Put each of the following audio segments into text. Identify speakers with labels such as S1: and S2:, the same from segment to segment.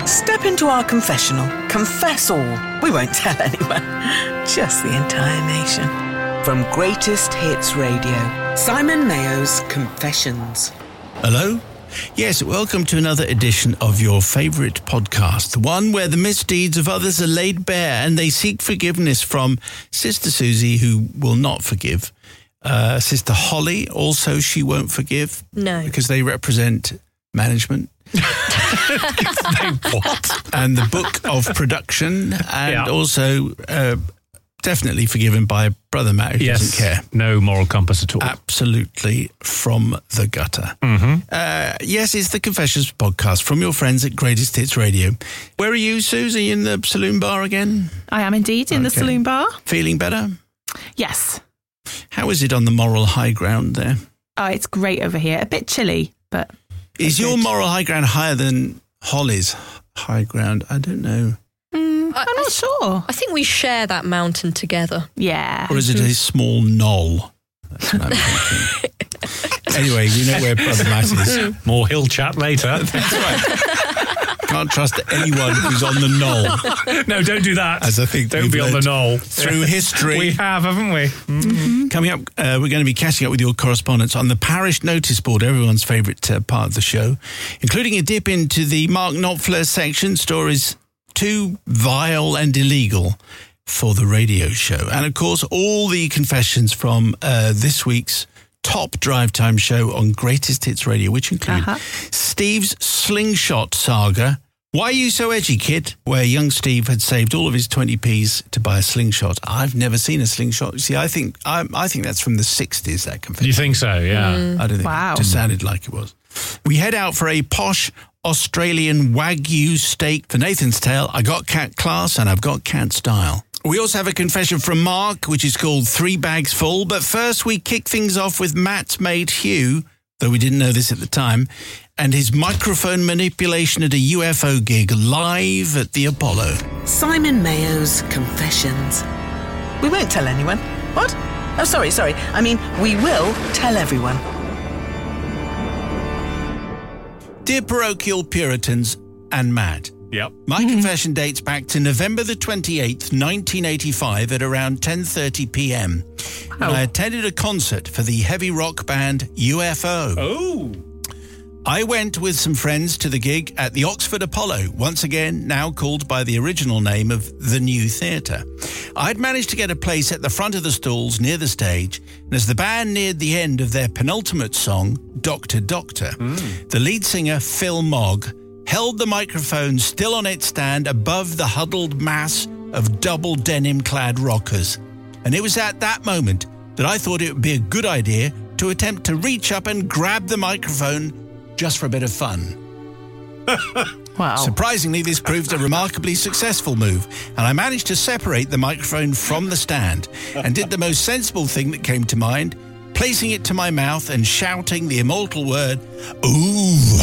S1: Step into our confessional. Confess all. We won't tell anyone. Just the entire nation. From Greatest Hits Radio, Simon Mayo's Confessions.
S2: Hello? Yes, welcome to another edition of your favourite podcast, the one where the misdeeds of others are laid bare and they seek forgiveness from Sister Susie, who will not forgive. Sister Holly, also she won't forgive.
S3: No.
S2: Because they represent management.
S4: What?
S2: And the book of production, and also definitely forgiven by Brother Matt, who doesn't care.
S4: No moral compass at all.
S2: Absolutely from the gutter. Yes, it's the Confessions podcast from your friends at Greatest Hits Radio. Where are you, Susie, in the saloon bar again?
S5: I am indeed in the saloon bar.
S2: Feeling better?
S5: Yes.
S2: How is it on the moral high ground there?
S5: Oh, it's great over here. A bit chilly, but...
S2: Is your moral high ground higher than Holly's high ground? I don't know.
S5: I'm not sure.
S3: I think we share that mountain together.
S5: Yeah.
S2: Or is it a small knoll? That's what I'm thinking. Anyway, you know where Brother Matt is.
S4: More hill chat later.
S2: That's right. Can't trust anyone who's on the knoll.
S4: No, don't do that.
S2: As I think
S4: don't be on the knoll.
S2: Through history.
S4: We have, haven't we? Mm-hmm.
S2: Coming up, we're going to be catching up with your correspondence on the parish notice board, everyone's favourite part of the show, including a dip into the Mark Knopfler section, stories too vile and illegal for the radio show. And, of course, all the confessions from this week's top drive time show on Greatest Hits Radio, which include Steve's slingshot saga. Why are you so edgy, kid? Where young Steve had saved all of his 20p's to buy a slingshot. I've never seen a slingshot. You see, I think that's from the 60s, that confession.
S4: You think so? Yeah.
S2: I don't think
S5: Wow.
S2: it just sounded like it was. We head out for a posh Australian Wagyu steak for Nathan's Tale. I got cat class and I've got cat style. We also have a confession from Mark, which is called 3 Bags Full. But first, we kick things off with Matt's mate Hugh, though we didn't know this at the time, and his microphone manipulation at a UFO gig live at the Apollo.
S1: Simon Mayo's Confessions. We won't tell anyone. What? Oh, sorry. I mean, we will tell everyone.
S2: Dear parochial Puritans and Matt,
S4: Yep.
S2: my confession dates back to November the 28th, 1985 at around 10:30 p.m. when I attended a concert for the heavy rock band UFO.
S4: Oh.
S2: I went with some friends to the gig at the Oxford Apollo, once again now called by the original name of the New Theatre. I'd managed to get a place at the front of the stalls near the stage, and as the band neared the end of their penultimate song, Doctor, Doctor, the lead singer, Phil Mogg, held the microphone still on its stand above the huddled mass of double denim-clad rockers. And it was at that moment that I thought it would be a good idea to attempt to reach up and grab the microphone just for a bit of fun.
S5: Wow.
S2: Surprisingly, this proved a remarkably successful move, and I managed to separate the microphone from the stand and did the most sensible thing that came to mind, placing it to my mouth and shouting the immortal word, ooh.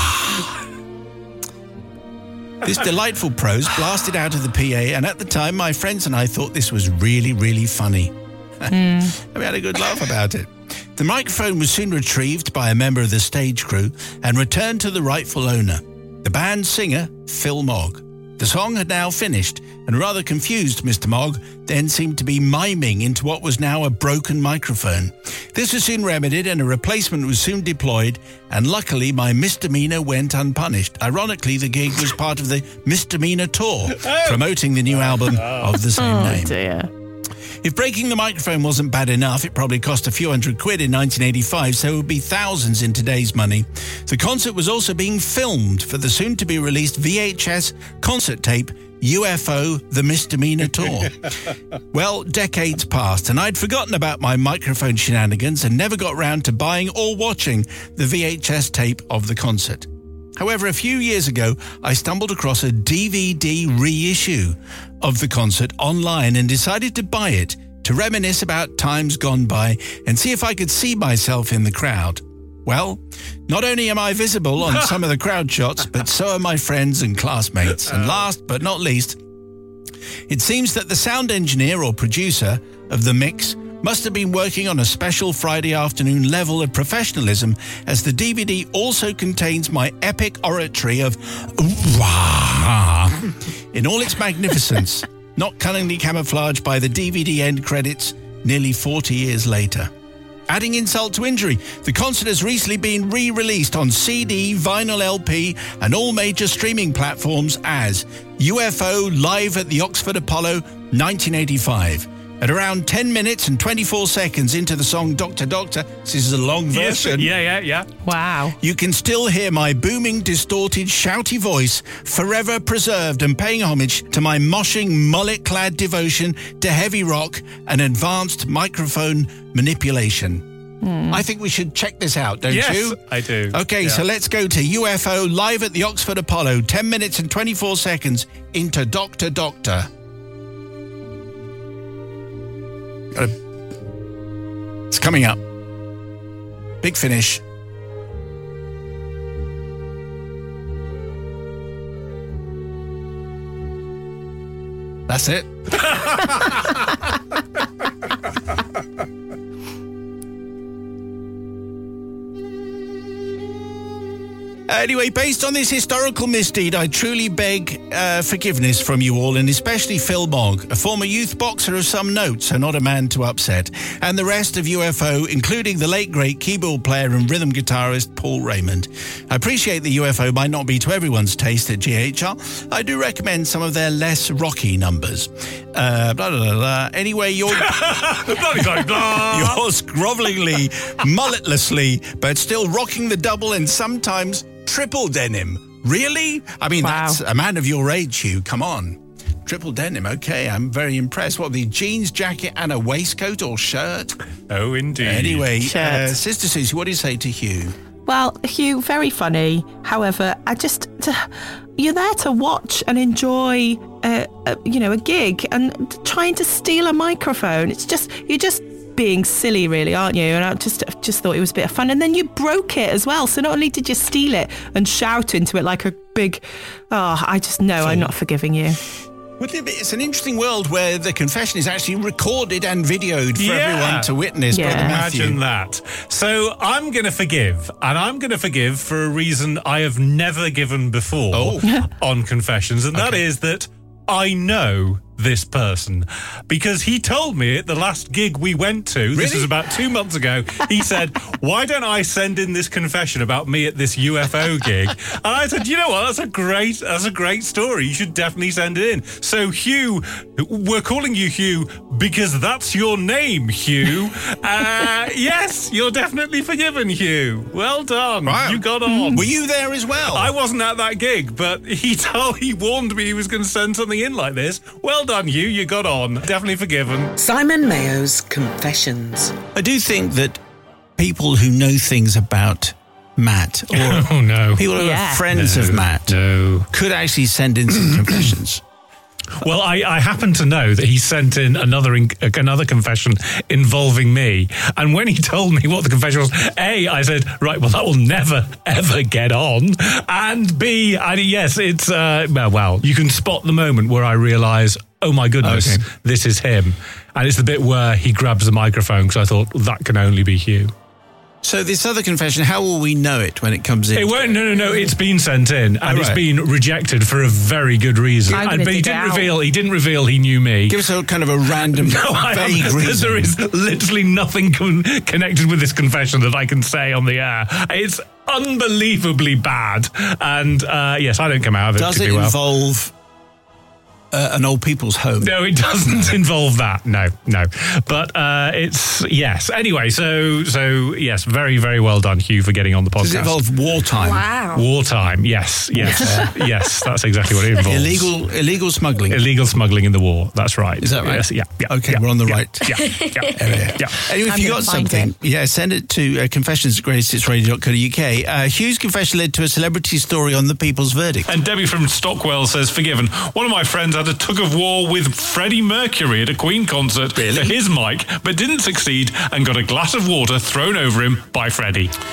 S2: This delightful prose blasted out of the PA, and at the time, my friends and I thought this was really, really funny. And we had a good laugh about it. The microphone was soon retrieved by a member of the stage crew and returned to the rightful owner, the band's singer, Phil Mogg. The song had now finished, and rather confused Mr. Mogg then seemed to be miming into what was now a broken microphone. This was soon remedied, and a replacement was soon deployed, and luckily my misdemeanor went unpunished. Ironically, the gig was part of the Misdemeanor Tour, promoting the new album of the same name.
S5: Dear.
S2: If breaking the microphone wasn't bad enough, it probably cost a few £100 in 1985, so it would be thousands in today's money. The concert was also being filmed for the soon-to-be-released VHS concert tape, UFO, The Misdemeanor Tour. Well, decades passed, and I'd forgotten about my microphone shenanigans and never got round to buying or watching the VHS tape of the concert. However, a few years ago, I stumbled across a DVD reissue of the concert online and decided to buy it to reminisce about times gone by and see if I could see myself in the crowd. Well, not only am I visible on some of the crowd shots, but so are my friends and classmates. And last but not least, it seems that the sound engineer or producer of the mix must have been working on a special Friday afternoon level of professionalism, as the DVD also contains my epic oratory of "Ooh-wah." in all its magnificence, not cunningly camouflaged by the DVD end credits nearly 40 years later. Adding insult to injury, the concert has recently been re-released on CD, vinyl LP and all major streaming platforms as UFO Live at the Oxford Apollo 1985. At around 10 minutes and 24 seconds into the song Doctor Doctor, this is a long version.
S4: Yeah.
S5: Wow.
S2: You can still hear my booming, distorted, shouty voice, forever preserved and paying homage to my moshing, mullet-clad devotion to heavy rock and advanced microphone manipulation. I think we should check this out, don't you?
S4: Yes, I do.
S2: Okay, so let's go to UFO Live at the Oxford Apollo, 10 minutes and 24 seconds into Doctor Doctor. It's coming up. Big finish. That's it. Anyway, based on this historical misdeed, I truly beg forgiveness from you all, and especially Phil Mogg, a former youth boxer of some note, so not a man to upset, and the rest of UFO, including the late great keyboard player and rhythm guitarist Paul Raymond. I appreciate the UFO might not be to everyone's taste at GHR. I do recommend some of their less rocky numbers. Blah, blah, blah, blah. Anyway, you're yours grovelingly, mulletlessly, but still rocking the double and sometimes triple denim. Really? I mean, That's a man of your age, Hugh. Come on. Triple denim. Okay, I'm very impressed. What, the jeans jacket and a waistcoat or shirt?
S4: Oh, indeed.
S2: Anyway, Sister Susie, what do you say to Hugh?
S5: Well, Hugh, very funny. However, you're there to watch and enjoy, a gig, and trying to steal a microphone. You're just being silly, really, aren't you? And I just thought it was a bit of fun. And then you broke it as well. So not only did you steal it and shout into it like a big, I'm not forgiving you.
S2: It's an interesting world where the confession is actually recorded and videoed for everyone to witness.
S5: Yeah.
S2: Brother Matthew.
S4: Imagine that. So I'm going to forgive, and I'm going to forgive for a reason I have never given before on Confessions, and that is that I know this person, because he told me at the last gig we went to, this was about 2 months ago, he said, why don't I send in this confession about me at this UFO gig? And I said, you know what, that's a great story. You should definitely send it in. So Hugh, we're calling you Hugh because that's your name, Hugh. Yes, you're definitely forgiven, Hugh. Well done.
S2: Wow.
S4: You got on.
S2: Were you there as well?
S4: I wasn't at that gig, but he warned me he was going to send something in like this. Well done, Hugh. You got on. Definitely forgiven.
S1: Simon Mayo's Confessions.
S2: I do think that people who know things about Matt, or people who are friends of Matt, could actually send in some confessions.
S4: Well, I happen to know that he sent in another confession involving me. And when he told me what the confession was, A, I said, right, well, that will never, ever get on. And B, yes, it's, you can spot the moment where I realise, oh my goodness, this is him. And it's the bit where he grabs the microphone, because I thought that can only be Hugh.
S2: So this other confession, how will we know it when it comes in?
S4: It won't. No. It's been sent in, and it's been rejected for a very good reason. But he didn't reveal he knew me.
S2: Give us a kind of a random, vague reason.
S4: There is literally nothing connected with this confession that I can say on the air. It's unbelievably bad, and yes, I don't come out of it.
S2: Does it involve an old people's home?
S4: No, it doesn't involve that. No. But it's, yes. Anyway, so yes, very, very well done, Hugh, for getting on the podcast.
S2: Does it involve wartime?
S3: Wow.
S4: Wartime, yes. Yes, that's exactly what it involves.
S2: Illegal smuggling.
S4: Illegal smuggling in the war, that's right.
S2: Is that right?
S4: Yes, yeah.
S2: Okay, we're on the right.
S4: Yeah.
S2: Anyway, if you got something, send it to confessions@greatesthitsradio.co.uk. Hugh's confession led to a celebrity story on the People's Verdict.
S4: And Debbie from Stockwell says, forgiven. One of my friends had a tug of war with Freddie Mercury at a Queen concert for his mic, but didn't succeed and got a glass of water thrown over him by Freddie.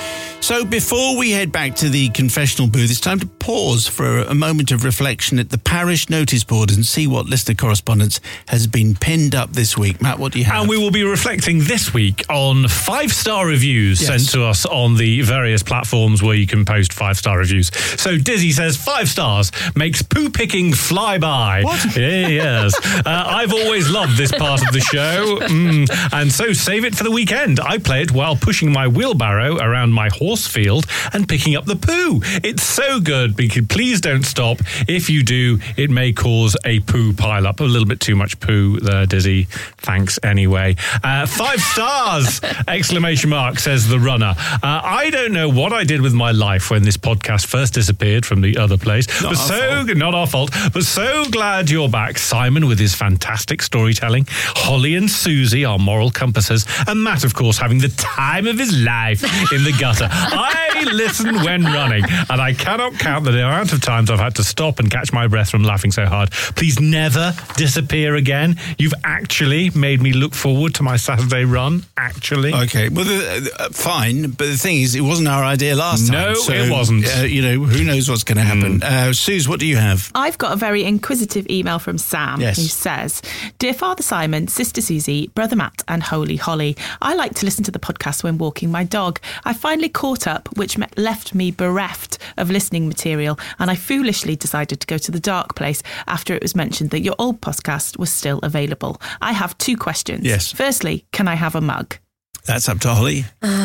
S2: So before we head back to the confessional booth, it's time to pause for a moment of reflection at the parish notice board and see what listener correspondence has been pinned up this week. Matt, what do you have?
S4: And we will be reflecting this week on 5-star reviews sent to us on the various platforms where you can post 5-star reviews. So Dizzy says 5 stars, makes poo picking fly by.
S2: What?
S4: Yes. I've always loved this part of the show. And so save it for the weekend. I play it while pushing my wheelbarrow around my horse field and picking up the poo. It's so good. Please don't stop. If you do, it may cause a poo pile up. A little bit too much poo there, Dizzy. Thanks anyway. 5 stars! Exclamation mark, says the runner. I don't know what I did with my life when this podcast first disappeared from the other place. Not our fault. But so glad you're back. Simon with his fantastic storytelling. Holly and Susie, our moral compasses. And Matt, of course, having the time of his life in the gutter. I listen when running, and I cannot count the amount of times I've had to stop and catch my breath from laughing so hard. Please never disappear again. You've actually made me look forward to my Saturday run, actually.
S2: Okay, well, fine, but the thing is, it wasn't our idea last time.
S4: No, it wasn't.
S2: Who knows what's going to happen. Suze, what do you have?
S5: I've got a very inquisitive email from Sam who says, Dear Father Simon, Sister Susie, Brother Matt and Holy Holly, I like to listen to the podcast when walking my dog. I finally caught up, which left me bereft of listening material, and I foolishly decided to go to the dark place after it was mentioned that your old podcast was still available. I have 2 questions.
S2: Yes.
S5: Firstly, can I have a mug?
S2: That's up to Holly.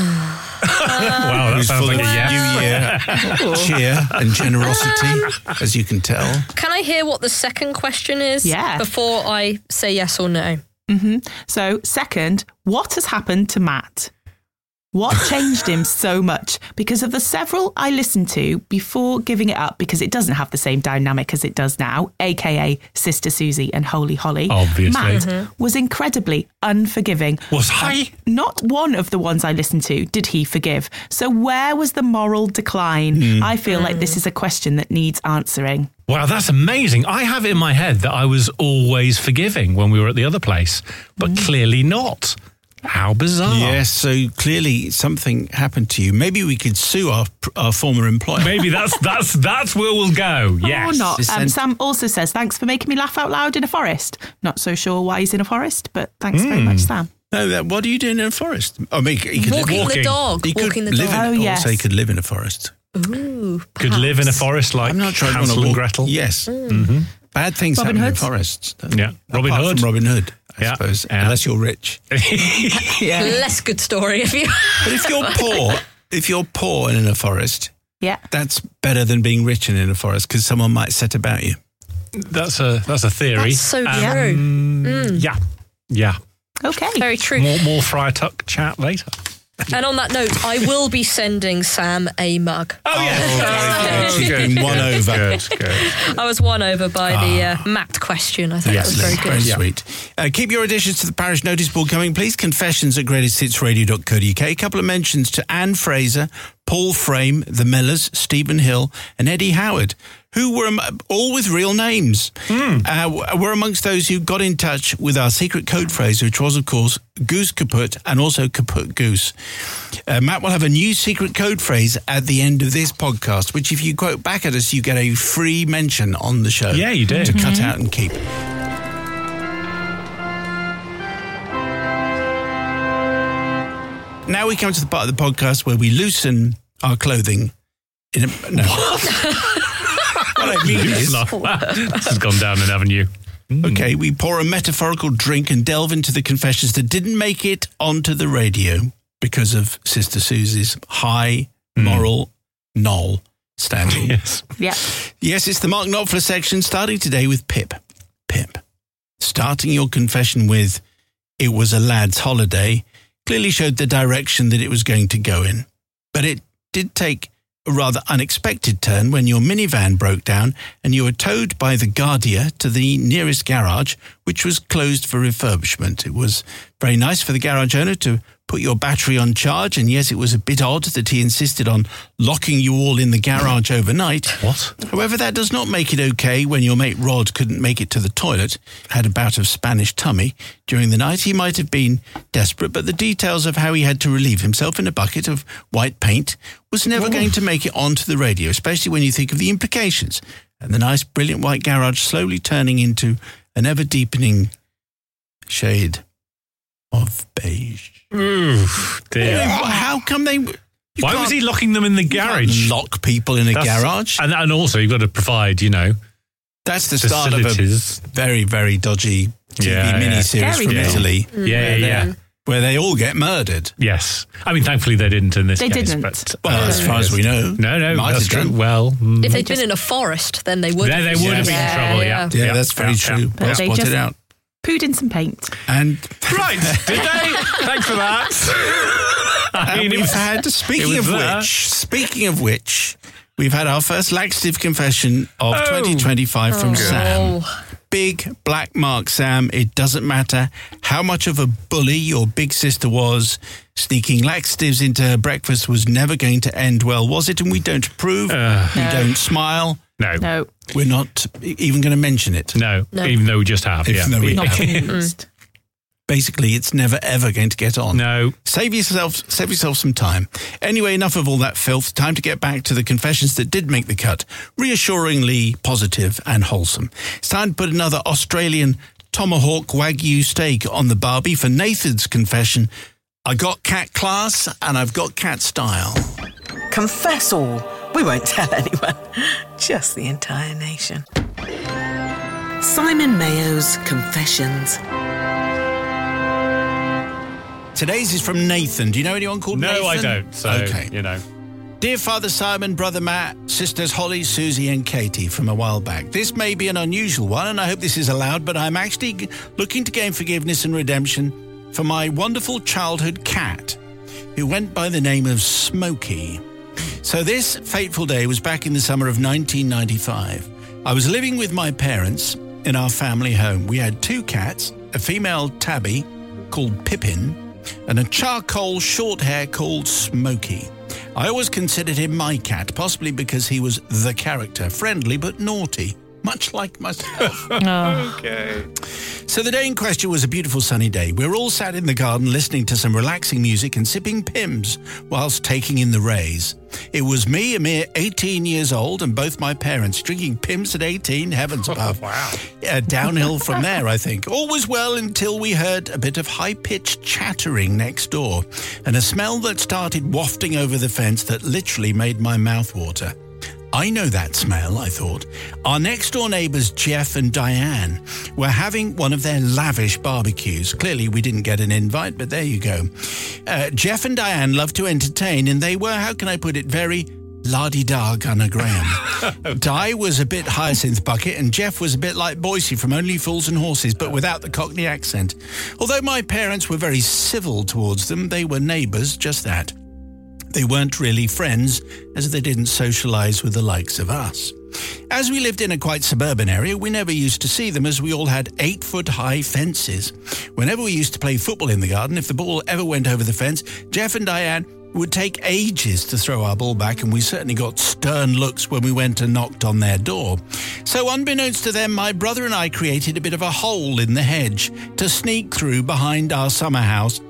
S4: Wow, that sounds like a yes.
S2: New year cheer and generosity, as you can tell.
S3: Can I hear what the second question is before I say yes or no?
S5: So, second, what has happened to Matt? What changed him so much? Because of the several I listened to before giving it up, because it doesn't have the same dynamic as it does now, aka Sister Susie and Holy Holly.
S4: Obviously.
S5: Matt was incredibly unforgiving.
S4: Was he?
S5: Not one of the ones I listened to did he forgive. So where was the moral decline? I feel like this is a question that needs answering.
S4: Wow, that's amazing. I have it in my head that I was always forgiving when we were at the other place, but clearly not. How bizarre.
S2: Yes, so clearly something happened to you. Maybe we could sue our former employer.
S4: Maybe that's where we'll go. Yes.
S5: Or not. Sam also says, thanks for making me laugh out loud in a forest. Not so sure why he's in a forest, but thanks very much, Sam.
S2: No, what are you doing in a forest? I mean, he could
S3: walking the dog.
S2: He could live in it. Also, he could live in a forest.
S3: Ooh,
S4: could live in a forest like Hansel and Gretel.
S2: Yes. Bad things happen in forests.
S4: Yeah. Robin Hood.
S2: From Robin Hood, I suppose. Yeah. Unless you're rich.
S3: Less good story if you.
S2: But if you're poor and in a forest, that's better than being rich and in a forest because someone might set about you.
S4: That's a theory.
S3: That's so true.
S4: Yeah.
S5: Okay.
S3: Very true.
S4: More Friar Tuck chat later.
S3: And on that note, I will be sending Sam a mug.
S4: Oh, yes.
S2: She's been won over.
S4: Good.
S3: I was won over by the Matt question. I think that was very good.
S2: Very sweet. Keep your additions to the parish notice board coming, please. confessions@greatesthitsradio.co.uk. A couple of mentions to Anne Fraser, Paul Frame, the Millers, Stephen Hill and Eddie Howard, who were all with real names, were amongst those who got in touch with our secret code phrase, which was, of course, goose kaput and also kaput goose. Matt will have a new secret code phrase at the end of this podcast, which if you quote back at us, you get a free mention on the show.
S4: Yeah, you do.
S2: To cut out and keep. Now we come to the part of the podcast where we loosen our clothing. What I mean is...
S4: This has gone down an avenue.
S2: Okay, we pour a metaphorical drink and delve into the confessions that didn't make it onto the radio because of Sister Susie's high moral knoll standing.
S4: Yes.
S5: Yeah.
S2: Yes, it's the Mark Knopfler section, starting today with Pip. Pip. Starting your confession with, it was a lad's holiday, clearly showed the direction that it was going to go in. But it did take a rather unexpected turn when your minivan broke down and you were towed by the Guardia to the nearest garage, which was closed for refurbishment. It was very nice for the garage owner to put your battery on charge, and yes, it was a bit odd that he insisted on locking you all in the garage overnight.
S4: What?
S2: However, that does not make it okay when your mate Rod couldn't make it to the toilet, had a bout of Spanish tummy during the night. He might have been desperate, but the details of how he had to relieve himself in a bucket of white paint was never going to make it onto the radio, especially when you think of the implications and the nice, brilliant white garage slowly turning into an ever-deepening shade of beige.
S4: Ooh, dear.
S2: How come they...
S4: Why was he locking them in the garage?
S2: Lock people in a garage?
S4: And also, you've got to provide,
S2: That's the start of a very, very dodgy TV miniseries from Italy.
S4: Yeah.
S2: Where they all get murdered.
S4: Yes. I mean, thankfully they didn't in this case.
S5: They didn't.
S4: But,
S2: as far as we know.
S4: No, that's true.
S2: Done.
S4: Well...
S3: if they'd been in a forest, then they would have.
S4: They would have been in trouble,
S2: Yeah, that's very true. Well spotted out.
S5: Pooed in some paint.
S2: And
S4: right, did they? Thanks for that.
S2: And we've had, speaking of which, we've had our first laxative confession of 2025 from Sam. Big black mark, Sam. It doesn't matter how much of a bully your big sister was. Sneaking laxatives into her breakfast was never going to end well, was it? And we don't approve. We don't smile.
S4: No.
S2: We're not even going to mention it.
S4: No, even though we just have.
S2: Even though we
S5: Not
S2: have.
S5: convinced.
S2: Basically, it's never, ever going to get on.
S4: No.
S2: Save yourself some time. Anyway, enough of all that filth. Time to get back to the confessions that did make the cut. Reassuringly positive and wholesome. It's time to put another Australian tomahawk Wagyu steak on the barbie for Nathan's confession. I got cat class and I've got cat style.
S1: Confess all. We won't tell anyone. Just the entire nation. Simon Mayo's Confessions.
S2: Today's is from Nathan. Do you know anyone called Nathan?
S4: No, I don't. So,
S2: okay. Dear Father Simon, Brother Matt, Sisters Holly, Susie and Katie from a while back. This may be an unusual one, and I hope this is allowed, but I'm actually looking to gain forgiveness and redemption for my wonderful childhood cat, who went by the name of Smokey. So this fateful day was back in the summer of 1995. I was living with my parents in our family home. We had two cats, a female tabby called Pippin, and a charcoal short hair called Smokey. I always considered him my cat, possibly because he was the character, friendly but naughty, much like myself.
S4: Okay.
S2: So the day in question was a beautiful sunny day. We were all sat in the garden listening to some relaxing music and sipping Pimm's whilst taking in the rays. It was me, a mere 18 years old, and both my parents drinking Pimm's at 18, heavens above.
S4: Wow.
S2: Downhill from there, I think. All was well until we heard a bit of high-pitched chattering next door and a smell that started wafting over the fence that literally made my mouth water. I know that smell, I thought. Our next-door neighbours, Jeff and Diane, were having one of their lavish barbecues. Clearly, we didn't get an invite, but there you go. Jeff and Diane loved to entertain, and they were, how can I put it, very la-di-da Gunnar Graham. Di was a bit Hyacinth Bucket, and Jeff was a bit like Boycie from Only Fools and Horses, but without the Cockney accent. Although my parents were very civil towards them, they were neighbours, just that. They weren't really friends, as they didn't socialise with the likes of us. As we lived in a quite suburban area, we never used to see them, as we all had 8-foot-high fences. Whenever we used to play football in the garden, if the ball ever went over the fence, Jeff and Diane would take ages to throw our ball back, and we certainly got stern looks when we went and knocked on their door. So unbeknownst to them, my brother and I created a bit of a hole in the hedge to sneak through behind our summer house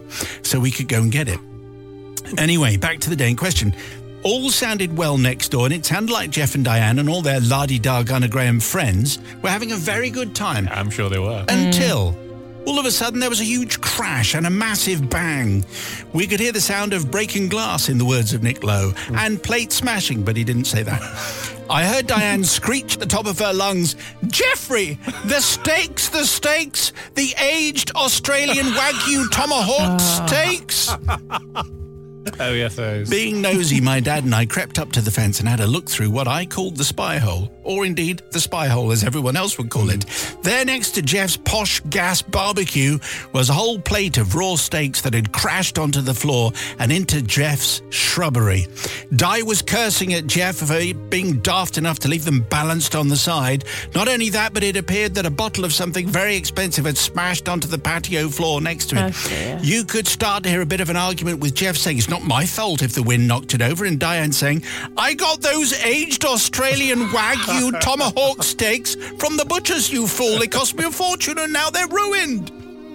S2: so we could go and get it. Anyway, back to the day in question. All sounded well next door, and it sounded like Jeff and Diane and all their la-di-da Gunnar Graham friends were having a very good time.
S4: I'm sure they were.
S2: Until all of a sudden there was a huge crash and a massive bang. We could hear the sound of breaking glass, in the words of Nick Lowe, and plate smashing, but he didn't say that. I heard Diane screech at the top of her lungs, "Jeffrey, the steaks, the aged Australian Wagyu tomahawk steaks."
S4: Oh, yes, those.
S2: Being nosy, my dad and I crept up to the fence and had a look through what I called the spy hole, or indeed the spy hole as everyone else would call it. There next to Jeff's posh gas barbecue was a whole plate of raw steaks that had crashed onto the floor and into Jeff's shrubbery. Di was cursing at Jeff for being daft enough to leave them balanced on the side. Not only that, but it appeared that a bottle of something very expensive had smashed onto the patio floor next to it.
S5: Okay.
S2: You could start to hear a bit of an argument with Jeff saying, "It's not my fault if the wind knocked it over," and Diane saying, "I got those aged Australian Wagyu tomahawk steaks from the butchers, you fool. It cost me a fortune and now they're ruined."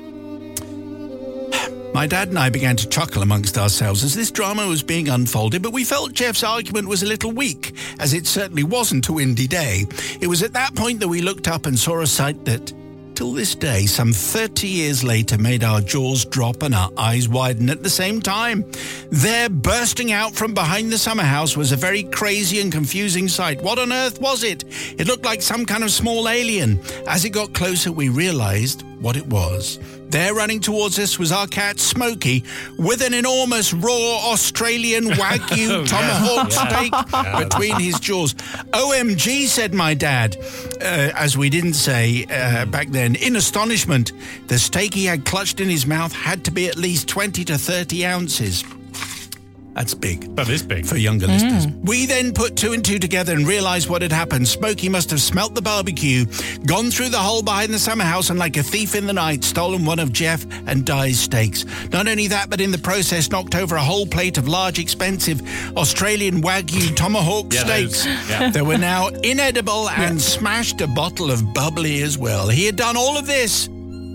S2: My dad and I began to chuckle amongst ourselves as this drama was being unfolded, but we felt Jeff's argument was a little weak, as it certainly wasn't a windy day. It was at that point that we looked up and saw a sight that, till this day, some 30 years later, made our jaws drop and our eyes widen at the same time. There, bursting out from behind the summer house, was a very crazy and confusing sight. What on earth was it? It looked like some kind of small alien. As it got closer, we realized what it was. There, running towards us, was our cat Smokey with an enormous raw Australian Wagyu tomahawk steak between his jaws. "OMG," said my dad, as we didn't say back then, in astonishment. The steak he had clutched in his mouth had to be at least 20 to 30 ounces. That's big.
S4: That is big.
S2: For younger listeners. We then put two and two together and realised what had happened. Smokey must have smelt the barbecue, gone through the hole behind the summer house, and like a thief in the night, stolen one of Jeff and Di's steaks. Not only that, but in the process knocked over a whole plate of large, expensive Australian Wagyu tomahawk steaks. That were now inedible, and smashed a bottle of bubbly as well. He had done all of this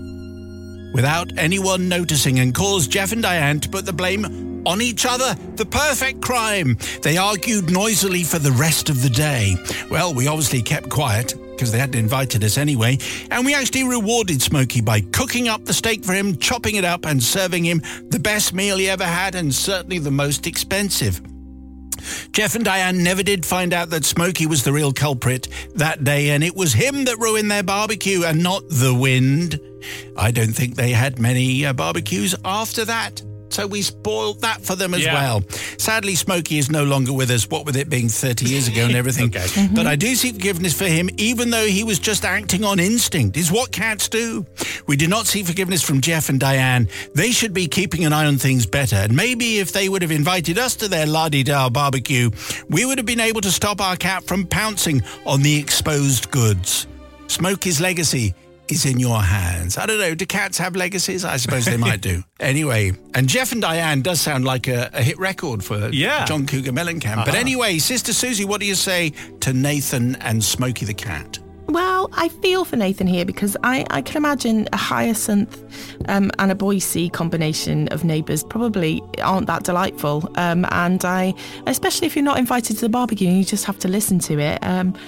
S2: without anyone noticing and caused Jeff and Diane to put the blame on each other. The perfect crime. They argued noisily for the rest of the day. Well, we obviously kept quiet because they hadn't invited us anyway, and we actually rewarded Smokey by cooking up the steak for him, chopping it up and serving him the best meal he ever had, and certainly the most expensive. Jeff and Diane never did find out that Smokey was the real culprit that day, and it was him that ruined their barbecue and not the wind. I don't think they had many barbecues after that. So we spoiled that for them as well. Sadly, Smokey is no longer with us, what with it being 30 years ago and everything. But I do seek forgiveness for him, even though he was just acting on instinct. It's what cats do. We do not seek forgiveness from Jeff and Diane. They should be keeping an eye on things better. And maybe if they would have invited us to their la-di-da barbecue, we would have been able to stop our cat from pouncing on the exposed goods. Smokey's legacy is in your hands. I don't know, do cats have legacies? I suppose they might do. Anyway, and Jeff and Diane does sound like a hit record for John Cougar Mellencamp. But anyway, Sister Susie, what do you say to Nathan and Smokey the cat?
S5: Well, I feel for Nathan here because I can imagine a hyacinth and a Boise combination of neighbours probably aren't that delightful. And especially if you're not invited to the barbecue and you just have to listen to it.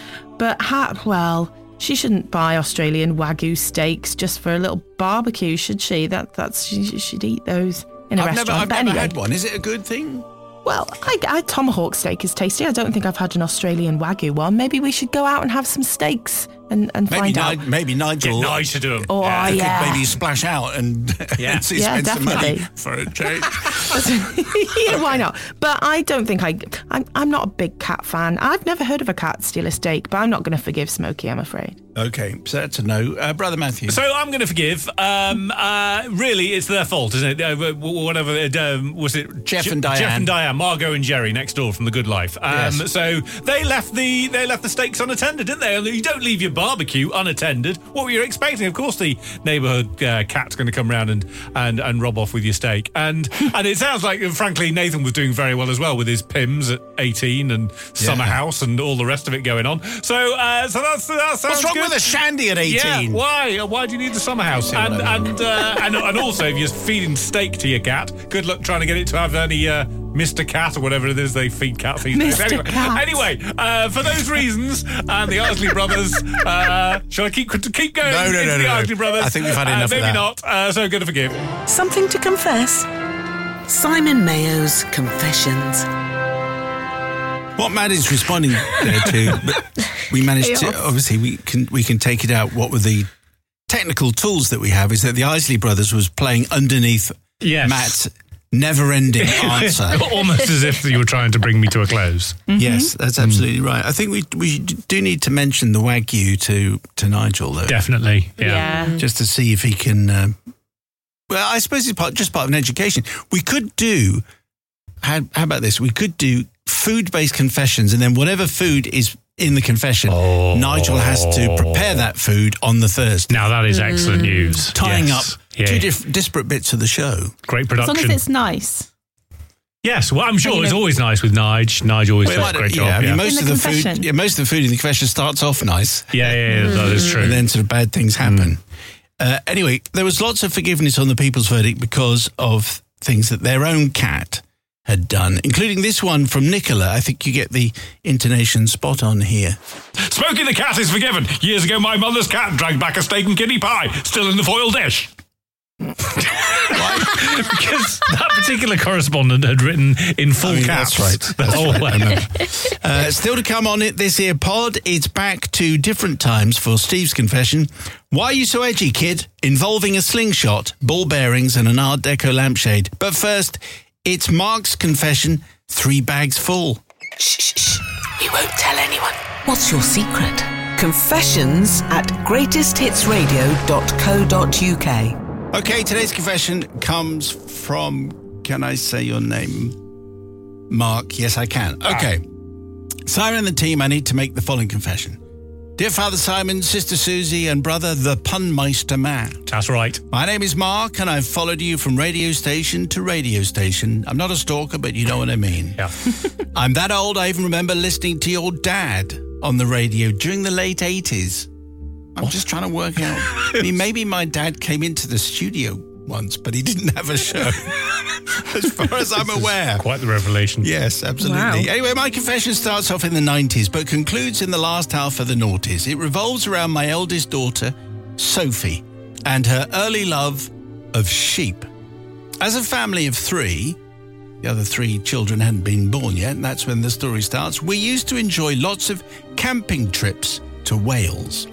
S5: She shouldn't buy Australian Wagyu steaks just for a little barbecue, should she? She should eat those in a restaurant.
S2: I've never had one. Is it a good thing?
S5: Well, tomahawk steak is tasty. I don't think I've had an Australian Wagyu one. Maybe we should go out and have some steaks and find out.
S2: Maybe Nigel.
S4: Get Nigel to do them.
S2: Could maybe splash out and spend some money for a change.
S5: Why not? But I don't think I'm not a big cat fan. I've never heard of a cat steal a steak, but I'm not going to forgive Smokey, I'm afraid.
S2: Okay, so that's a no. Brother Matthew.
S4: So I'm going to forgive. Really, it's their fault, isn't it? Whatever, was it?
S2: Jeff and Diane.
S4: Margot and Jerry next door from The Good Life. So they left the steaks unattended, didn't they? You don't leave your barbecue unattended. What were you expecting? Of course, the neighbourhood cat's going to come round and rob off with your steak. And it sounds like, frankly, Nathan was doing very well as well with his Pims at 18 and Summer House and all the rest of it going on. So that sounds
S2: What's wrong
S4: good.
S2: with a shandy at 18?
S4: Yeah, why? Why do you need the Summer House? And also, if you're feeding steak to your cat, good luck trying to get it to have any Mr. Cat or whatever it is they feed cats these days. Anyway, for those reasons, and the Ardsley Brothers, shall I keep going?
S2: No.
S4: The Ardsley Brothers.
S2: I think we've had enough of that.
S4: Maybe not. So good to forgive.
S1: Something to confess. Simon Mayo's Confessions.
S2: What Matt is responding there to, but we managed to, obviously we can take it out. What were the technical tools that we have is that the Isley Brothers was playing underneath Matt's never-ending answer.
S4: Almost as if you were trying to bring me to a close.
S5: Mm-hmm.
S2: Yes, that's absolutely right. I think we do need to mention the Wagyu to Nigel, though.
S4: Definitely, yeah.
S2: Just to see if he can... well, I suppose it's just part of an education. We could do... How about this? We could do food-based confessions, and then whatever food is in the confession, Nigel has to prepare that food on the Thursday.
S4: Now, that is excellent news.
S2: Tying up two disparate bits of the show.
S4: Great production.
S5: As long as it's nice.
S4: Yes, well, I'm sure it's always nice with Nige. Nige always does a great job.
S2: I mean, most of the food in the confession starts off nice.
S4: Yeah, that is true.
S2: And then sort of bad things happen. Anyway, there was lots of forgiveness on the People's Verdict because of things that their own cat had done, including this one from Nicola. I think you get the intonation spot on here.
S6: Smokey the cat is forgiven. Years ago, my mother's cat dragged back a steak and kidney pie, still in the foil dish.
S4: Why? Because that particular correspondent had written in full caps.
S2: That's right.
S4: The whole way.
S2: Still to come on it this here pod, it's back to different times for Steve's confession. Why are you so edgy, kid? Involving a slingshot, ball bearings and an Art Deco lampshade. But first, it's Mark's confession, 3 bags full.
S1: Shh. We won't tell anyone. What's your secret? Confessions at greatesthitsradio.co.uk.
S2: Okay, today's confession comes from, can I say your name? Mark. Yes, I can. Okay. Simon and the team, I need to make the following confession. Dear Father Simon, Sister Susie, and brother, the Punmeister Matt.
S4: That's right.
S2: My name is Mark, and I've followed you from radio station to radio station. I'm not a stalker, but you know what I mean.
S4: Yeah.
S2: I'm that old, I even remember listening to your dad on the radio during the late 80s. I'm just trying to work out. I mean, maybe my dad came into the studio once, but he didn't have a show, as far as I'm aware.
S4: Quite the revelation.
S2: Yes, absolutely. Wow. Anyway, my confession starts off in the 90s, but concludes in the last half of the noughties. It revolves around my eldest daughter, Sophie, and her early love of sheep. As a family of 3, the other 3 children hadn't been born yet, and that's when the story starts, we used to enjoy lots of camping trips to Wales.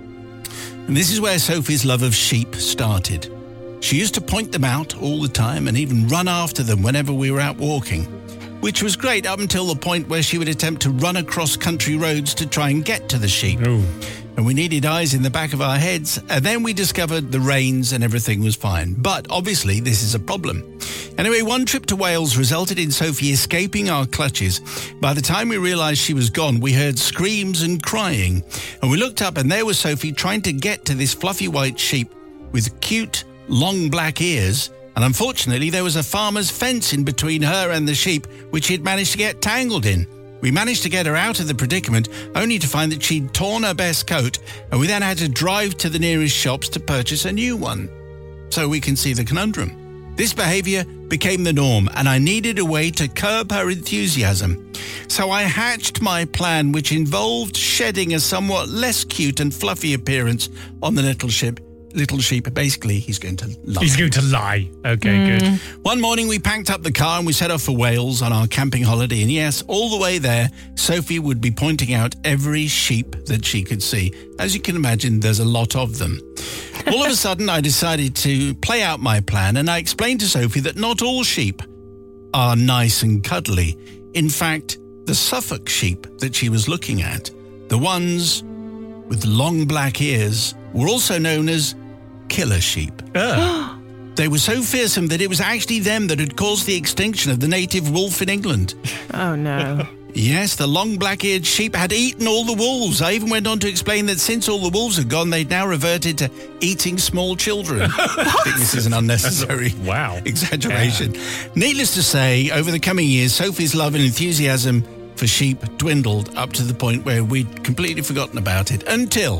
S2: And this is where Sophie's love of sheep started. She used to point them out all the time and even run after them whenever we were out walking, which was great up until the point where she would attempt to run across country roads to try and get to the sheep.
S4: Ooh.
S2: And we needed eyes in the back of our heads, and then we discovered the reins and everything was fine. But obviously this is a problem. Anyway, one trip to Wales resulted in Sophie escaping our clutches. By the time we realised she was gone, we heard screams and crying. And we looked up and there was Sophie trying to get to this fluffy white sheep with cute, long black ears. And unfortunately, there was a farmer's fence in between her and the sheep, which she'd managed to get tangled in. We managed to get her out of the predicament, only to find that she'd torn her best coat, and we then had to drive to the nearest shops to purchase a new one. So we can see the conundrum. This behaviour became the norm, and I needed a way to curb her enthusiasm. So I hatched my plan, which involved shedding a somewhat less cute and fluffy appearance on the little sheep. Basically, he's going to lie.
S4: He's going to lie. Okay, good.
S2: One morning, we packed up the car and we set off for Wales on our camping holiday. And yes, all the way there, Sophie would be pointing out every sheep that she could see. As you can imagine, there's a lot of them. All of a sudden, I decided to play out my plan, and I explained to Sophie that not all sheep are nice and cuddly. In fact, the Suffolk sheep that she was looking at, the ones with long black ears, were also known as killer sheep. They were so fearsome that it was actually them that had caused the extinction of the native wolf in England.
S5: Oh, no.
S2: Yes, the long black-eared sheep had eaten all the wolves. I even went on to explain that since all the wolves had gone, they'd now reverted to eating small children. I think this is an unnecessary exaggeration. Yeah. Needless to say, over the coming years, Sophie's love and enthusiasm for sheep dwindled up to the point where we'd completely forgotten about it until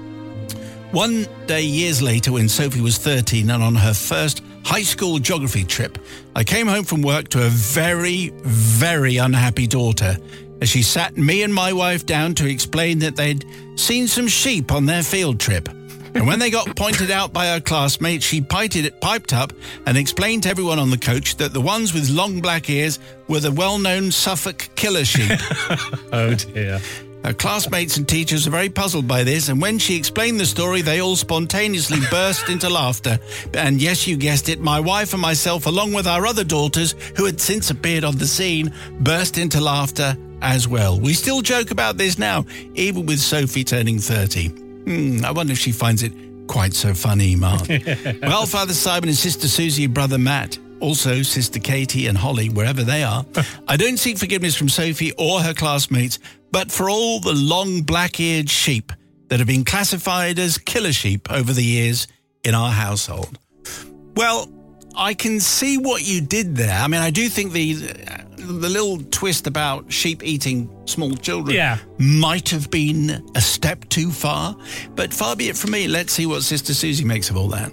S2: one day years later, when Sophie was 13 and on her first high school geography trip, I came home from work to a very, very unhappy daughter as she sat me and my wife down to explain that they'd seen some sheep on their field trip. And when they got pointed out by her classmates, she piped up and explained to everyone on the coach that the ones with long black ears were the well-known Suffolk killer sheep.
S4: Oh, dear.
S2: Her classmates and teachers are very puzzled by this, and when she explained the story, they all spontaneously burst into laughter. And yes, you guessed it, my wife and myself, along with our other daughters, who had since appeared on the scene, burst into laughter as well. We still joke about this now, even with Sophie turning 30. I wonder if she finds it quite so funny, Mark. Well, Father Simon and Sister Susie, Brother Matt, also Sister Katie and Holly, wherever they are, I don't seek forgiveness from Sophie or her classmates, but for all the long black-eared sheep that have been classified as killer sheep over the years in our household. Well, I can see what you did there. I mean, I do think the little twist about sheep eating small children might have been a step too far, but far be it from me. Let's see what Sister Susie makes of all that.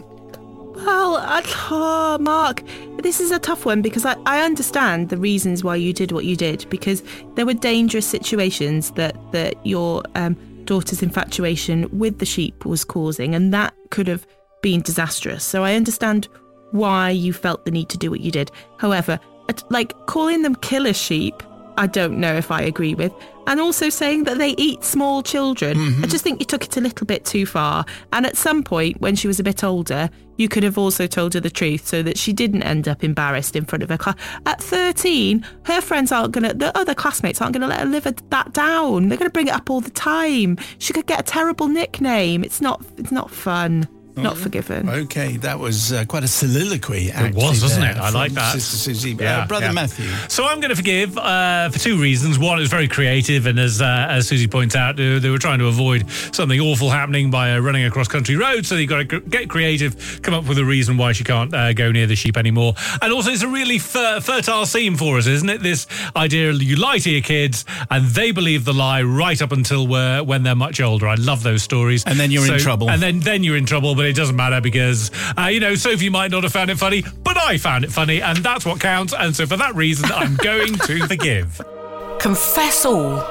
S5: Well, Mark, this is a tough one because I understand the reasons why you did what you did, because there were dangerous situations that your daughter's infatuation with the sheep was causing, and that could have been disastrous. So I understand why you felt the need to do what you did. However, like calling them killer sheep, I don't know if I agree with. And also saying that they eat small children. I just think you took it a little bit too far. And at some point, when she was a bit older, you could have also told her the truth so that she didn't end up embarrassed in front of her class. At 13, her friends the other classmates aren't going to let her live that down. They're going to bring it up all the time. She could get a terrible nickname. It's not fun. Not forgiven.
S2: Okay, that was quite a soliloquy.
S4: It was, wasn't it? I like that.
S2: Sister Susie, Brother Matthew.
S4: So I'm going to forgive for two reasons. One, it was very creative, and as Susie points out, they were trying to avoid something awful happening by running across country roads. So you've got to get creative, come up with a reason why she can't go near the sheep anymore. And also, it's a really fertile scene for us, isn't it? This idea you lie to your kids, and they believe the lie right up until when they're much older. I love those stories.
S2: And then you're in trouble.
S4: And then you're in trouble. But it doesn't matter because, Sophie might not have found it funny, but I found it funny, and that's what counts. And so for that reason, I'm going to forgive.
S1: Confess All.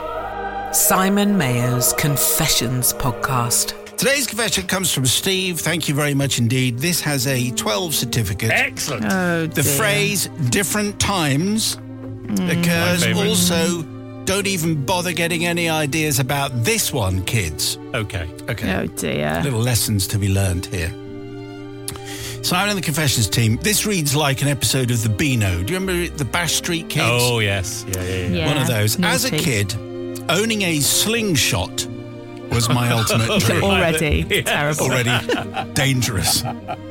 S1: Simon Mayo's Confessions podcast.
S2: Today's confession comes from Steve. Thank you very much indeed. This has a 12 certificate.
S4: Excellent.
S5: Oh, dear.
S2: The phrase different times occurs. Also, don't even bother getting any ideas about this one, kids.
S4: Okay.
S5: Oh, dear.
S2: Little lessons to be learned here. Simon and the Confessions team. This reads like an episode of The Beano. Do you remember the Bash Street Kids?
S4: Oh, yes. Yeah.
S2: One of those.
S5: Naughty.
S2: As a kid, owning a slingshot was my ultimate dream.
S5: Already terrible.
S2: Already dangerous.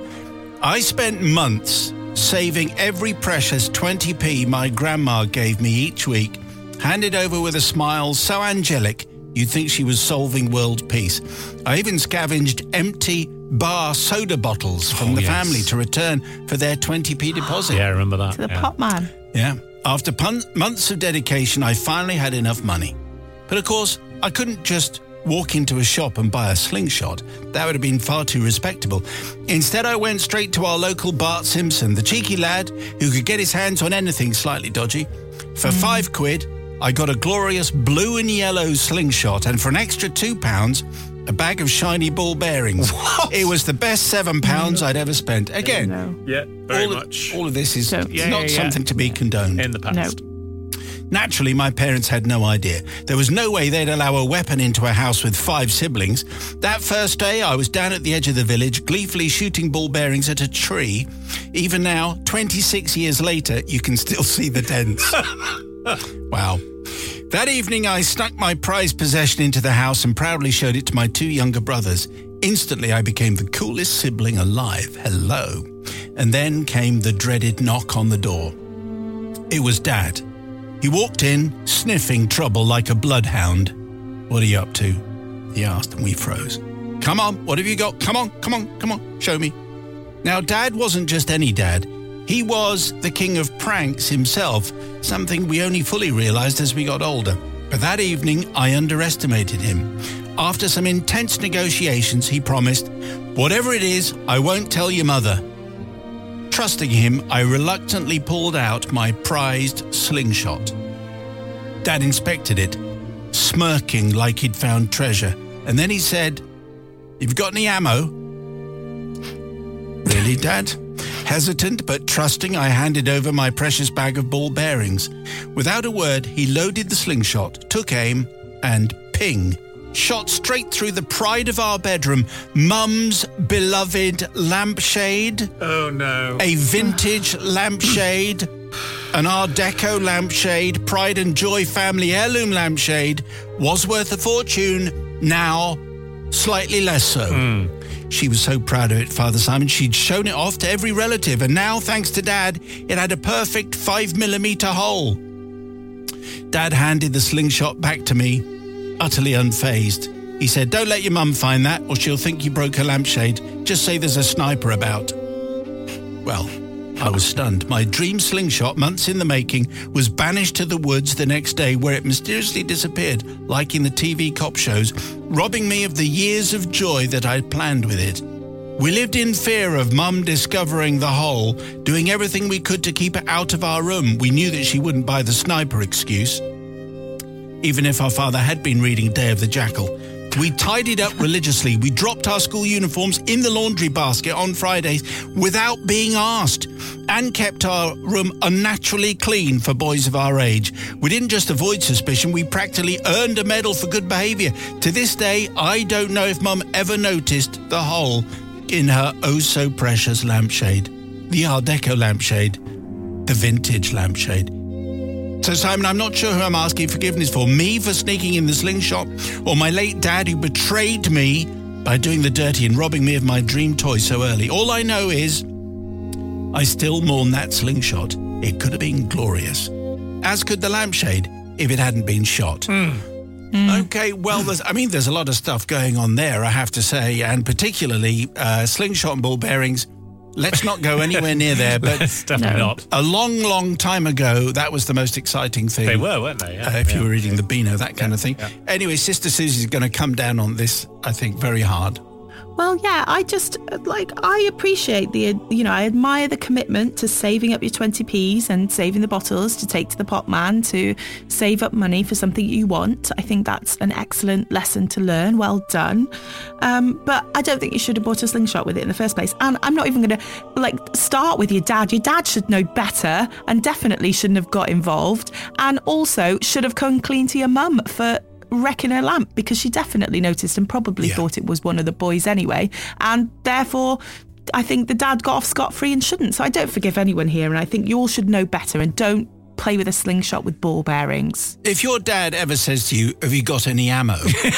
S2: I spent months saving every precious 20p my grandma gave me each week, handed over with a smile so angelic you'd think she was solving world peace. I even scavenged empty bar soda bottles from the family to return for their 20p deposit.
S4: Yeah, I remember that.
S5: To the pot man.
S2: Yeah. After months of dedication, I finally had enough money. But of course, I couldn't just walk into a shop and buy a slingshot. That would have been far too respectable. Instead, I went straight to our local Bart Simpson, the cheeky lad who could get his hands on anything slightly dodgy. For £5, I got a glorious blue and yellow slingshot, and for an extra £2, a bag of shiny ball bearings. What? It was the best £7 I'd ever spent. Again,
S4: yeah, very much.
S2: All of this is not something to be condoned.
S4: In the past.
S5: No.
S2: Naturally, my parents had no idea. There was no way they'd allow a weapon into a house with 5 siblings. That first day, I was down at the edge of the village, gleefully shooting ball bearings at a tree. Even now, 26 years later, you can still see the dents. Wow. That evening, I snuck my prized possession into the house and proudly showed it to my 2 younger brothers. Instantly, I became the coolest sibling alive. Hello. And then came the dreaded knock on the door. It was Dad. He walked in, sniffing trouble like a bloodhound. "What are you up to?" he asked, and we froze. "Come on, what have you got? Come on, show me." Now, Dad wasn't just any dad. He was the king of pranks himself, something we only fully realized as we got older. But that evening, I underestimated him. After some intense negotiations, he promised, "Whatever it is, I won't tell your mother." Trusting him, I reluctantly pulled out my prized slingshot. Dad inspected it, smirking like he'd found treasure. And then he said, "You've got any ammo?" "Really, Dad?" Hesitant but trusting, I handed over my precious bag of ball bearings. Without a word, he loaded the slingshot, took aim, and ping shot straight through the pride of our bedroom, Mum's beloved lampshade.
S4: Oh, no.
S2: A vintage lampshade, an Art Deco lampshade, pride and joy family heirloom lampshade, was worth a fortune, now slightly less so. She was so proud of it, Father Simon. She'd shown it off to every relative, and now, thanks to Dad, it had a perfect 5mm hole. Dad handed the slingshot back to me, utterly unfazed. He said, "Don't let your mum find that, or she'll think you broke her lampshade. Just say there's a sniper about." Well, I was stunned. My dream slingshot, months in the making, was banished to the woods the next day, where it mysteriously disappeared, like in the TV cop shows, robbing me of the years of joy that I'd planned with it. We lived in fear of Mum discovering the hole, doing everything we could to keep her out of our room. We knew that she wouldn't buy the sniper excuse, even if our father had been reading Day of the Jackal. We tidied up religiously. We dropped our school uniforms in the laundry basket on Fridays without being asked, and kept our room unnaturally clean for boys of our age. We didn't just avoid suspicion, we practically earned a medal for good behaviour. To this day, I don't know if Mum ever noticed the hole in her oh-so-precious lampshade. The Art Deco lampshade. The vintage lampshade. So, Simon, I'm not sure who I'm asking forgiveness for. Me for sneaking in the slingshot, or my late dad who betrayed me by doing the dirty and robbing me of my dream toy so early. All I know is I still mourn that slingshot. It could have been glorious. As could the lampshade if it hadn't been shot. Okay, well, there's a lot of stuff going on there, I have to say, and particularly slingshot and ball bearings. Let's not go anywhere near there, but
S4: definitely not.
S2: A long, long time ago, that was the most exciting thing.
S4: They were, weren't they? Yeah.
S2: If you were reading the Beano, that kind of thing. Yeah. Anyway, Sister Susie's going to come down on this, I think, very hard.
S5: Well, yeah, I appreciate I admire the commitment to saving up your 20p's and saving the bottles to take to the pot man to save up money for something you want. I think that's an excellent lesson to learn. Well done. But I don't think you should have bought a slingshot with it in the first place. And I'm not even going to start with your dad. Your dad should know better and definitely shouldn't have got involved, and also should have come clean to your mum for wrecking her lamp, because she definitely noticed and probably thought it was one of the boys anyway, and therefore I think the dad got off scot-free and shouldn't. So I don't forgive anyone here, and I think you all should know better and don't play with a slingshot with ball bearings.
S2: If your dad ever says to you, "Have you got any ammo?"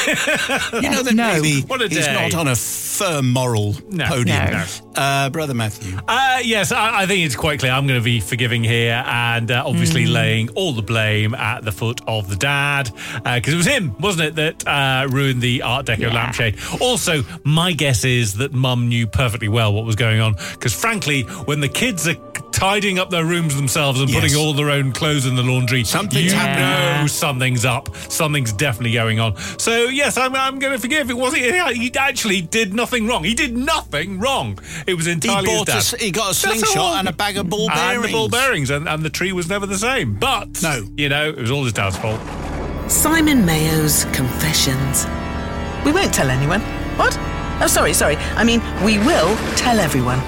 S2: you know that maybe he's not on a firm moral podium. No. Brother Matthew.
S4: Yes, I think it's quite clear. I'm going to be forgiving here, and obviously laying all the blame at the foot of the dad, because it was him, wasn't it, that ruined the Art Deco lampshade. Also, my guess is that Mum knew perfectly well what was going on, because frankly, when the kids are tidying up their rooms themselves and putting all their own clothes in the laundry,
S2: something's happening.
S4: Something's up. Something's definitely going on. So yes, I'm going to forgive. He actually did nothing wrong. He did nothing wrong. It was entirely his dad.
S2: He got a slingshot and a bag of ball bearings.
S4: And the ball bearings, and the tree was never the same. But it was all his dad's fault.
S1: Simon Mayo's Confessions. We won't tell anyone. What? Oh, sorry. I mean, we will tell everyone.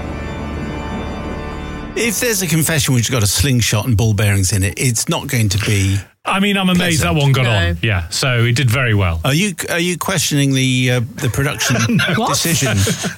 S2: If there's a confession which got a slingshot and ball bearings in it, it's not going to be.
S4: I mean, I'm amazed that one got on. Yeah, so it did very well.
S2: Are you questioning the production decision?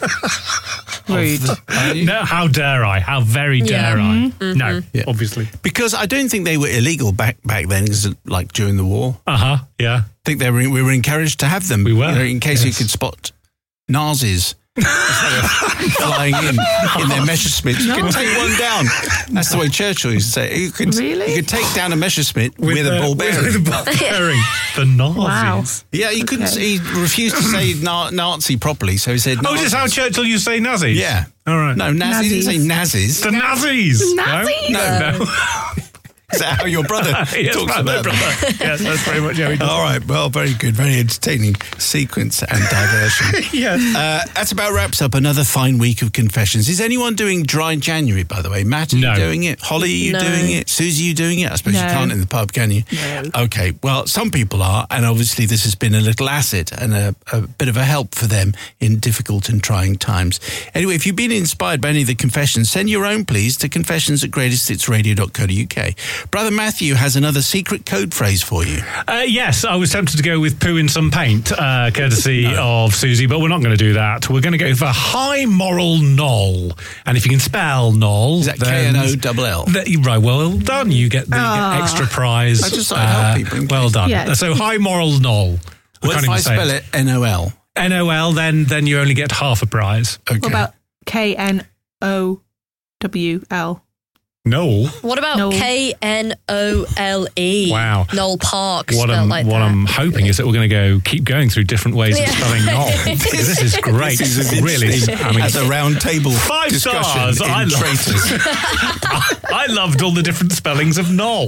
S5: Rude.
S4: No, how dare I? How very dare I? Mm-hmm. No, obviously.
S2: Because I don't think they were illegal back then, like during the war.
S4: Yeah.
S2: I think we were encouraged to have them.
S4: We were.
S2: In case you could spot Nazis. Flying in their Messerschmitt. You can take one down. That's the way Churchill used to say. You could take down a Messerschmitt with a ball bearing.
S4: With a ball bearing. The Nazis.
S5: Wow.
S2: Yeah, he couldn't. He refused to say Nazi properly, so he said Nazis.
S4: Oh, is this how Churchill used to say Nazis?
S2: Yeah.
S4: All right.
S2: No, Nazis. He didn't say Nazis.
S4: The Nazis.
S5: Nazis.
S2: No. Is that how your brother talks about
S4: brother? Yes, that's very much how he does.
S2: All right, well, very good. Very entertaining sequence and diversion.
S4: Yes.
S2: That's about wraps up another fine week of confessions. Is anyone doing Dry January, by the way? Matt, are you doing it? Holly, are you doing it? Susie, are you doing it? I suppose you can't in the pub, can you?
S5: No.
S2: Okay, well, some people are, and obviously this has been a little asset and a bit of a help for them in difficult and trying times. Anyway, if you've been inspired by any of the confessions, send your own, please, to confessions@greatesthitsradio.co.uk. Brother Matthew has another secret code phrase for you.
S4: Yes, I was tempted to go with poo in some paint, courtesy of Susie, but we're not going to do that. We're going to go for high moral knoll. And if you can spell knoll...
S2: Is that K-N-O-L-L?
S4: Right, well done. You get the extra prize.
S2: I just help people.
S4: Well done. Yeah. So high moral knoll.
S2: What if I spell it N-O-L?
S4: N-O-L, then you only get half a prize.
S2: Okay.
S5: What about K-N-O-W-L?
S4: Knoll.
S3: What about K-N-O-L-E?
S4: Wow.
S3: Knoll Park.
S4: What I'm hoping is that we're going to keep going through different ways of spelling knoll. This is great.
S2: This is
S4: really.
S2: At the round table
S4: 5 stars. I loved all the different spellings of knoll.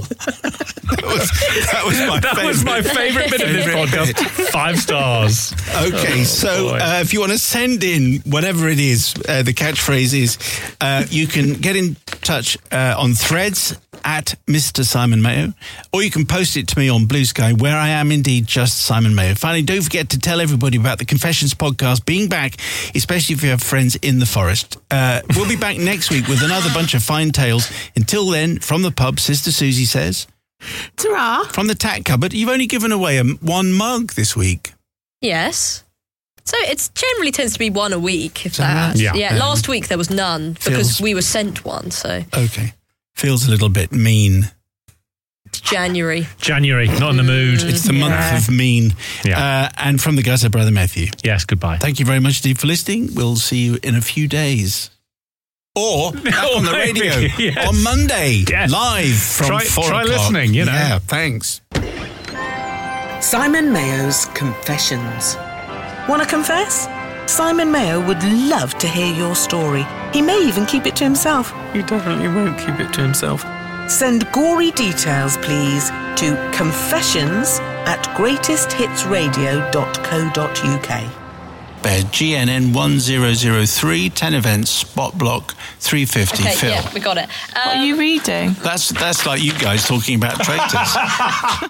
S2: That was my favourite
S4: bit of this podcast. 5 stars.
S2: Okay, if you want to send in whatever it is, the catchphrase is, you can get in touch on Threads at Mr. Simon Mayo, or you can post it to me on Blue Sky, where I am indeed just Simon Mayo. Finally, don't forget to tell everybody about the Confessions podcast being back, especially if you have friends in the forest. We'll be back next week with another bunch of fine tales. Until then, from the pub, Sister Susie says...
S5: Ta-ra!
S2: From the tack cupboard, you've only given away one mug this week.
S3: Yes. So it generally tends to be one a week, if
S2: that.
S3: Yeah. Last week there was none because we were sent one. So
S2: okay, feels a little bit mean.
S3: It's January,
S4: not in the mood.
S2: It's the month of mean.
S4: Yeah.
S2: And from the gutter, Brother Matthew.
S4: Yes. Goodbye.
S2: Thank you very much indeed for listening. We'll see you in a few days. Or back on the radio on Monday, live from 4 o'clock.
S4: Try listening,
S2: Yeah, thanks.
S1: Simon Mayo's Confessions. Want to confess? Simon Mayo would love to hear your story. He may even keep it to himself.
S7: He definitely won't keep it to himself.
S1: Send gory details, please, to confessions@greatesthitsradio.co.uk.
S2: Bed GNN 1003 10 events spot block 350.
S3: Okay,
S2: Phil.
S3: yeah, we got it.
S5: What are you reading?
S2: That's like you guys talking about traitors.